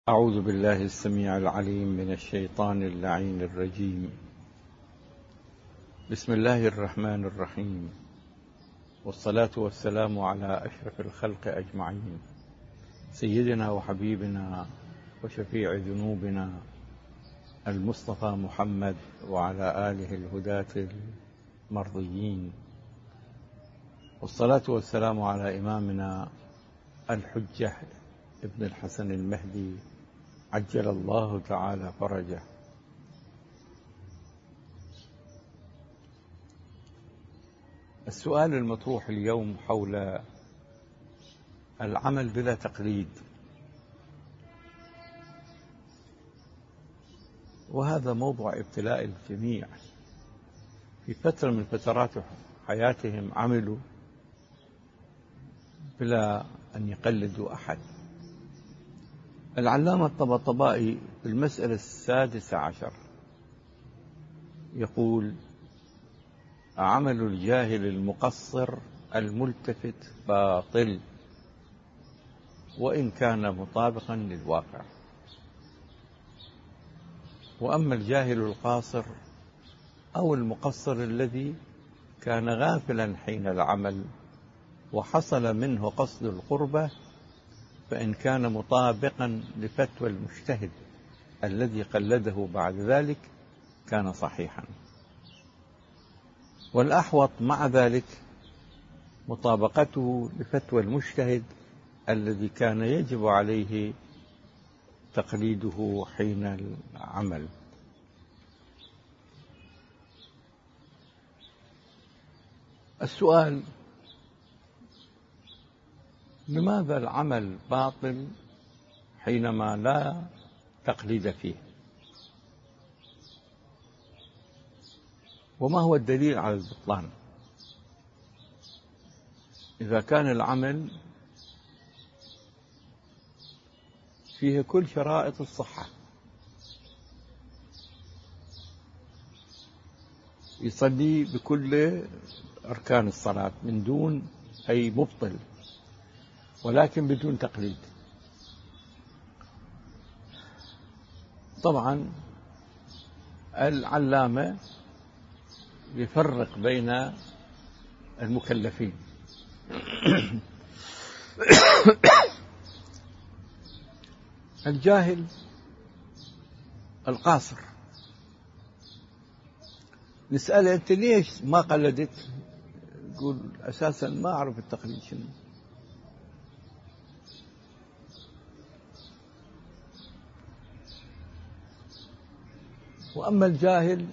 أعوذ بالله السميع العليم من الشيطان اللعين الرجيم. بسم الله الرحمن الرحيم، والصلاة والسلام على أشرف الخلق أجمعين، سيدنا وحبيبنا وشفيع ذنوبنا المصطفى محمد وعلى آله الهداة المرضيين، والصلاة والسلام على إمامنا الحجة ابن الحسن المهدي عجل الله تعالى فرجه. السؤال المطروح اليوم حول العمل بلا تقليد، وهذا موضوع ابتلاء الجميع. في فترة من فترات حياتهم عملوا بلا أن يقلدوا أحد. العلامة الطباطبائي في المسألة 16 يقول: عمل الجاهل المقصر الملتفت باطل وإن كان مطابقا للواقع، وأما الجاهل القاصر أو المقصر الذي كان غافلا حين العمل وحصل منه قصد القربة، فإن كان مطابقا لفتوى المجتهد الذي قلده بعد ذلك كان صحيحا، والأحوط مع ذلك مطابقته لفتوى المجتهد الذي كان يجب عليه تقليده حين العمل. السؤال: لماذا العمل باطل حينما لا تقليد فيه؟ وما هو الدليل على البطلان؟ إذا كان العمل فيه كل شرائط الصحة، يصلي بكل أركان الصلاة من دون أي مبطل، ولكن بدون تقليد. طبعا العلامة يفرق بين المكلفين. الجاهل القاصر نسأله: أنت ليش ما قلدت؟ يقول: أساسا ما أعرف التقليد شنو. وأما الجاهل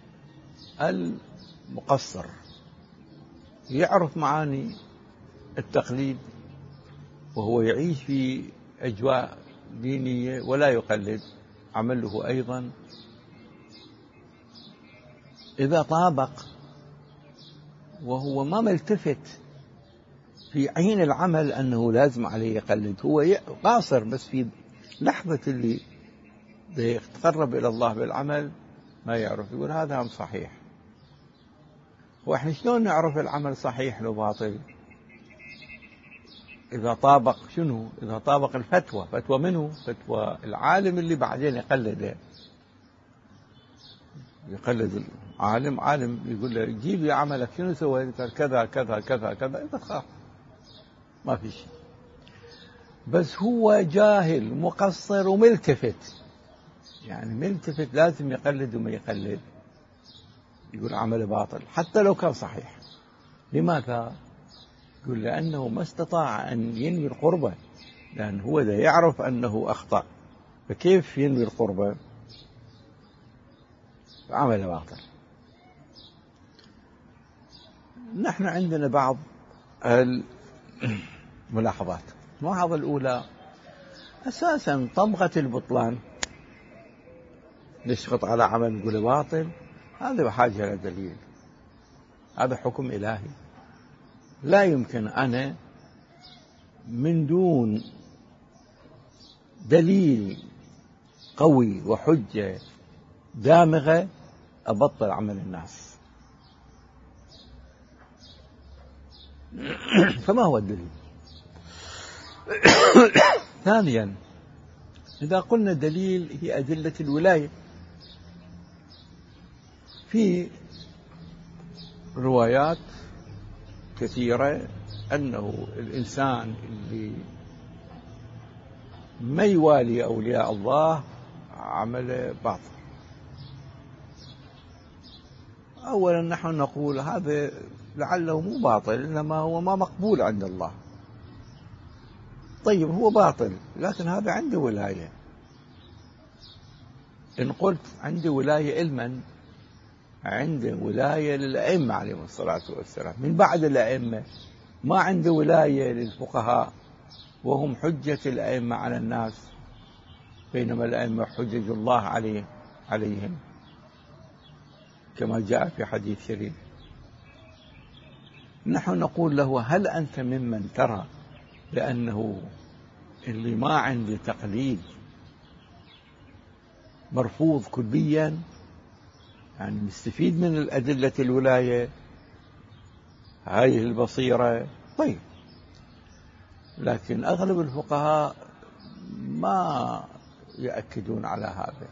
المقصر يعرف معاني التقليد وهو يعيش في أجواء دينية ولا يقلد، عمله أيضا إذا طابق وهو ما ملتفت في عين العمل أنه لازم عليه يقلد، هو قاصر بس في لحظة اللي يتقرب إلى الله بالعمل ما يعرف، يقول هذا هم صحيح. وإحنا شلون نعرف العمل صحيح لو باطل؟ إذا طابق شنو؟ إذا طابق الفتوى. فتوى منه؟ فتوى العالم اللي بعدين يقلده. يقلد العالم، عالم يقول له: جيب لي عملك شنو سويت؟ كذا كذا كذا كذا، إذا خاف ما في شيء. بس هو جاهل مقصر وملتفت، يعني ملتفت لازم يقلد وما يقلد، يقول عمله باطل حتى لو كان صحيح. لماذا؟ يقول: لأنه ما استطاع أن ينوي القربة، لأن هو ذا يعرف أنه أخطأ، فكيف ينوي القربة؟ عمله باطل. نحن عندنا بعض الملاحظات. الملاحظة الأولى: أساسا طبقة البطلان نشخط على عمل نقول باطل، هذا بحاجة إلى دليل، هذا حكم إلهي. لا يمكن أنا من دون دليل قوي وحجة دامغة أبطل عمل الناس. فما هو الدليل؟ ثانيا، إذا قلنا دليل هي أدلة الولاية، في روايات كثيرة أنه الإنسان اللي ما يوالي أولياء الله عمل باطل. أولا نحن نقول هذا لعله مو باطل، إنما هو ما مقبول عند الله. طيب هو باطل لكن هذا عنده ولاية. إن قلت عنده ولاية علما، عنده ولاية للأئمة عليهم الصلاة والسلام، من بعد الأئمة ما عنده ولاية للفقهاء وهم حجة الأئمة على الناس، بينما الأئمة حجج الله عليهم كما جاء في حديث شريف. نحن نقول له هل أنت ممن ترى بأنه اللي ما عنده تقليد مرفوض كليا، يعني مستفيد من الأدلة الولاية هذه البصيرة؟ طيب، لكن أغلب الفقهاء ما يأكدون على هذا.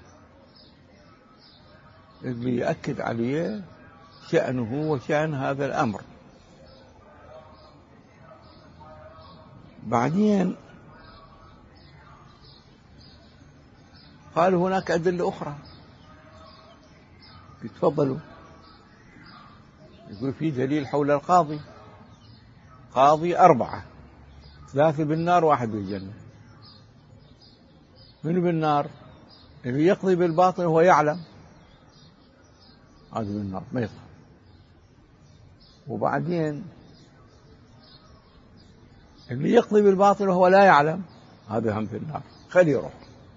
اللي يأكد عليه شأنه وشأن هذا الأمر. بعدين قالوا هناك أدلة أخرى، يتفضلوا. يقول في دليل حول القاضي، قاضي 4، 3 بالنار 1 بالجنة. من بالنار؟ اللي يقضي بالباطل وهو يعلم، هذا بالنار ما يطلع. وبعدين اللي يقضي بالباطل وهو لا يعلم، هذا هم في النار، خليه يروح.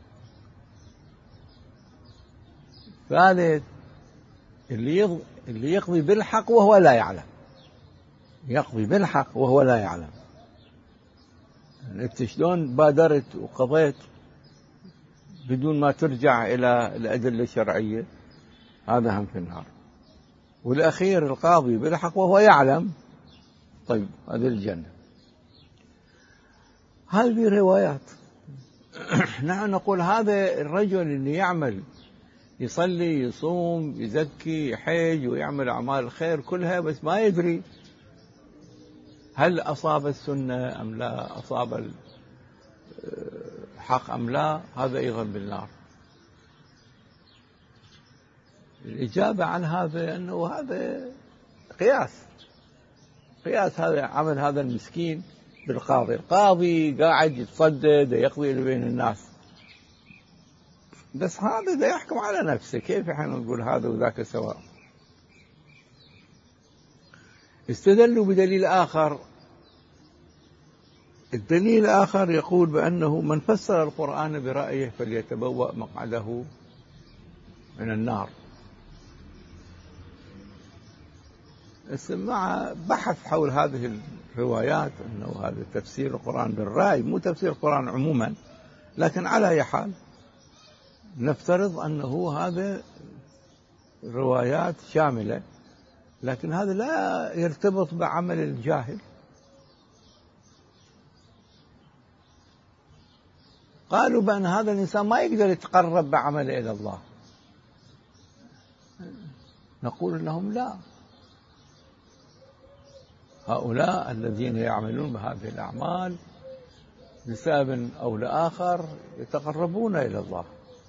ثالث اللي يقضي بالحق وهو لا يعلم، يقضي بالحق وهو لا يعلم. انت شلون بادرت وقضيت بدون ما ترجع إلى الأدلة الشرعية؟ هذا هم في النار. والأخير القاضي بالحق وهو يعلم، طيب هذه الجنة. هذه روايات. نحن نقول هذا الرجل اللي يعمل، يصلي، يصوم، يزكي، يحج ويعمل أعمال الخير كلها، بس ما يدري هل أصاب السنة أم لا، أصاب الحق أم لا، هذا أيضا بالنار. الإجابة عن هذا أنه هذا قياس هذا عمل هذا المسكين بالقاضي. القاضي قاعد يتصدد يقضي بين الناس، بس هذا دا يحكم على نفسه. كيف احنا نقول هذا وذاك سواء؟ استدلوا بدليل آخر. الدليل الآخر يقول بأنه من فسر القرآن برأيه فليتبوأ مقعده من النار. مع بحث حول هذه الروايات أنه هذا تفسير القرآن بالرأي، مو تفسير القرآن عموما، لكن على أي حال نفترض أنه هذا روايات شاملة، لكن هذا لا يرتبط بعمل الجاهل. قالوا بأن هذا الإنسان ما يقدر يتقرب بعمله إلى الله. نقول لهم لا، هؤلاء الذين يعملون بهذه الأعمال لسبب أو لآخر يتقربون إلى الله،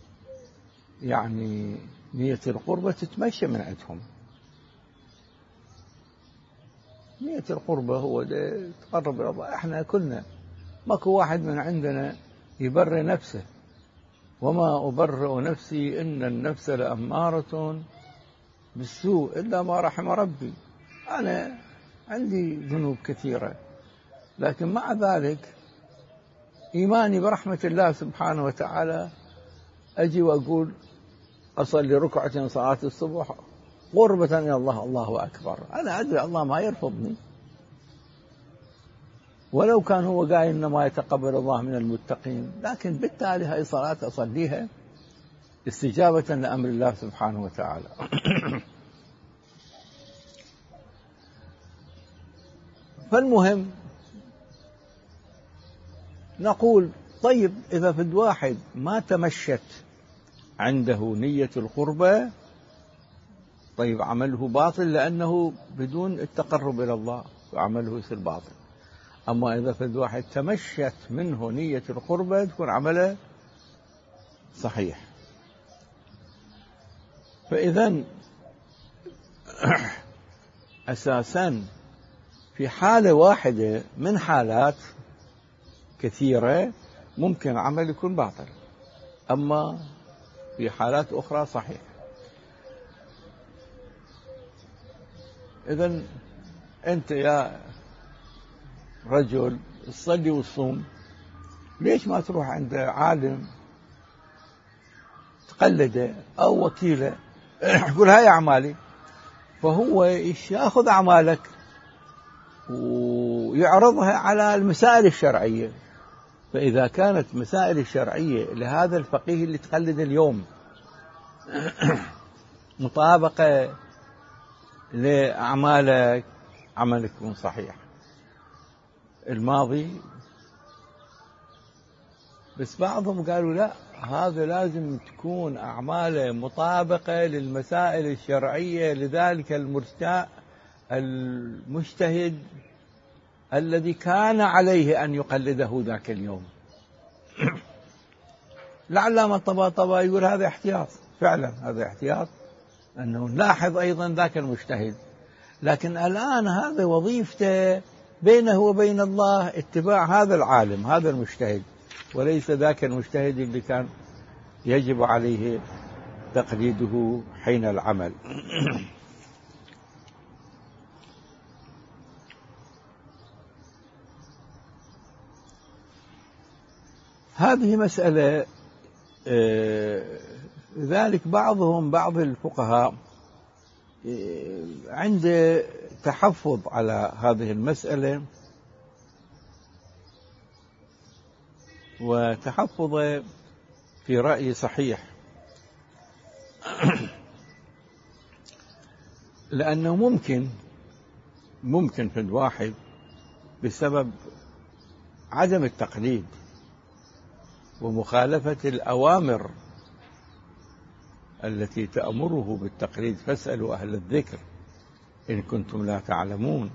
يعني نية القربة تتمشى من عندهم. نية القربة هو تقرب إلى الله. احنا كلنا ماكو واحد من عندنا يبرئ نفسه، وما أبرئ نفسي إن النفس لأمارة بالسوء إلا ما رحم ربي. أنا عندي ذنوب كثيرة، لكن مع ذلك إيماني برحمة الله سبحانه وتعالى أجي وأقول أصلي ركعة صلاة الصبح قربة إلى الله، الله أكبر. أنا أدري الله ما يرفضني، ولو كان هو قايل إنما يتقبل الله من المتقين، لكن بالتالي هاي صلاة أصليها استجابة لأمر الله سبحانه وتعالى. فالمهم نقول طيب إذا في واحد ما تمشت عنده نية القربة، طيب عمله باطل لأنه بدون التقرب إلى الله، فعمله يصير باطل. أما إذا في واحد تمشت منه نية القربة تكون عمله صحيح. فإذا أساسا في حالة واحدة من حالات كثيرة ممكن عمل يكون باطل، أما في حالات أخرى صحيح. إذن أنت يا رجل تصلي وتصوم، ليش ما تروح عند عالم تقلده أو وكيله يقول هاي أعمالي، فهو يأخذ أعمالك ويعرضها على المسائل الشرعية. فإذا كانت مسائل الشرعية لهذا الفقيه اللي تقلد اليوم مطابقة لأعمالك، عملك يكون صحيح. الماضي بس بعضهم قالوا لا، هذا لازم تكون أعماله مطابقة للمسائل الشرعية لذلك المجتهد الذي كان عليه أن يقلده ذاك اليوم. العلامة الطباطبائي يقول هذا احتياط، فعلا هذا احتياط، أنه نلاحظ أيضا ذاك المجتهد، لكن الآن هذا وظيفته بينه وبين الله اتباع هذا العالم هذا المجتهد، وليس ذاك المجتهد اللي كان يجب عليه تقليده حين العمل. هذه مسألة. ذلك بعض الفقهاء عنده تحفظ على هذه المسألة، وتحفظ في رأي صحيح، لأنه ممكن في الواحد بسبب عدم التقليد ومخالفة الأوامر التي تأمره بالتقليد، فاسألوا أهل الذكر إن كنتم لا تعلمون،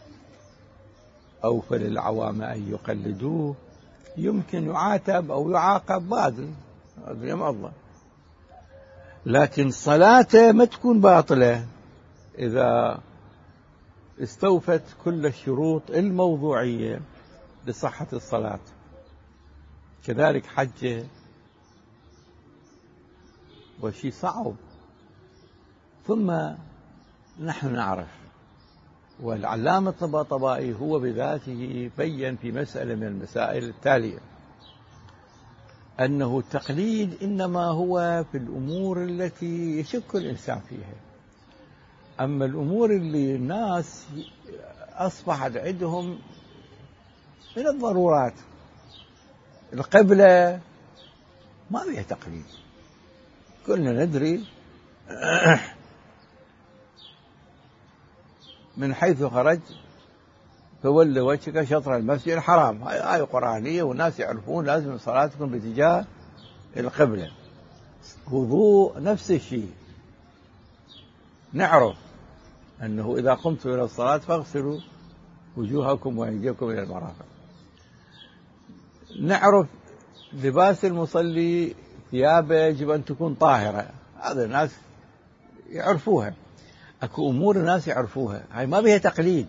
أو فللعوام أن يقلدوه، يمكن يعاتب أو يعاقب بعد يوم الله. لكن صلاته ما تكون باطلة إذا استوفت كل الشروط الموضوعية لصحة الصلاة. كذلك حجه وشي صعب. ثم نحن نعرف، والعلامة الطباطبائي هو بذاته بيّن في مسألة من المسائل التالية، أنه التقليد إنما هو في الأمور التي يشك الإنسان فيها. أما الأمور اللي الناس أصبحت عندهم من الضرورات، القبلة ما بها تقليد، كلنا ندري من حيث خرج فول وجهك شطر المسجد الحرام، هاي آية قرآنية والناس يعرفون لازم صلاتكم باتجاه القبلة. وضوء نفس الشيء، نعرف أنه إذا قمتم إلى الصلاة فاغسلوا وجوهكم وأيديكم إلى المرافق. نعرف لباس المصلي ثيابه يجب أن تكون طاهرة، هذا الناس يعرفوها. أكو أمور الناس يعرفوها، هاي ما بها تقليد.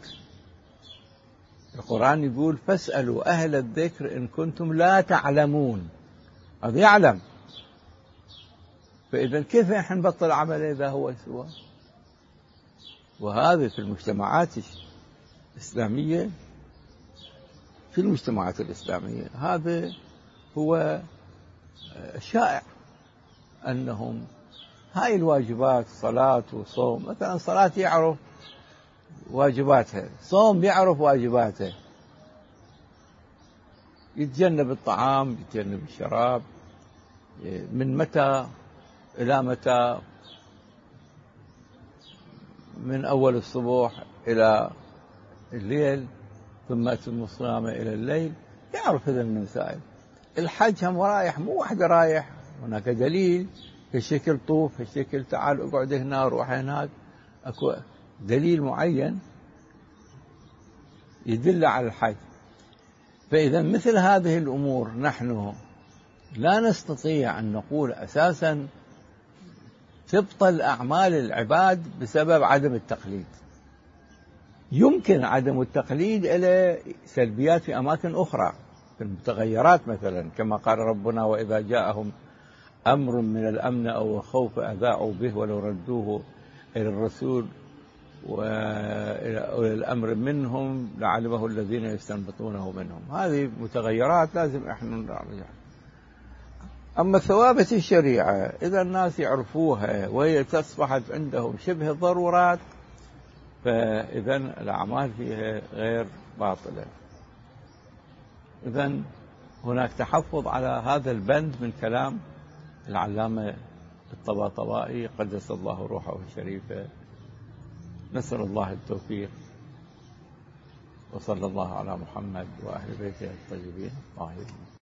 القرآن يقول فاسألوا أهل الذكر إن كنتم لا تعلمون، هذا يعلم. فإذا كيف نحن نبطل عمله إذا هو سوى؟ وهذا في المجتمعات الإسلامية، في المجتمعات الإسلامية هذا هو شائع، أنهم هاي الواجبات صلاة وصوم، مثلا صلاة يعرف واجباتها، صوم يعرف واجباته، يتجنب الطعام يتجنب الشراب، من متى إلى متى، من أول الصبح إلى الليل، ثم أتم الصيام إلى الليل، يعرف هذه المسائل. الحج هم رايح، مو واحد رايح، هناك دليل في شكل طوف، في شكل تعال اقعد هنا روح هناك، اكو دليل معين يدل على الحج. فإذا مثل هذه الأمور نحن لا نستطيع أن نقول أساسا تبطل أعمال العباد بسبب عدم التقليد. يمكن عدم التقليد إلى سلبيات في أماكن أخرى، في المتغيرات مثلا، كما قال ربنا: وإذا جاءهم أمر من الأمن أو الخوف أذاعوا به ولو ردوه إلى الرسول وإلى أولي الأمر منهم لعلمه الذين يستنبطونه منهم. هذه متغيرات لازم احنا نراجعها. أما ثوابت الشريعة إذا الناس يعرفوها وهي تصبحت عندهم شبه ضرورات، فإذا الأعمال فيها غير باطلة. إذن هناك تحفظ على هذا البند من كلام العلامة الطباطبائي قدس الله روحه الشريفة. نسأل الله التوفيق، وصلى الله على محمد وأهل بيته الطيبين الطاهرين.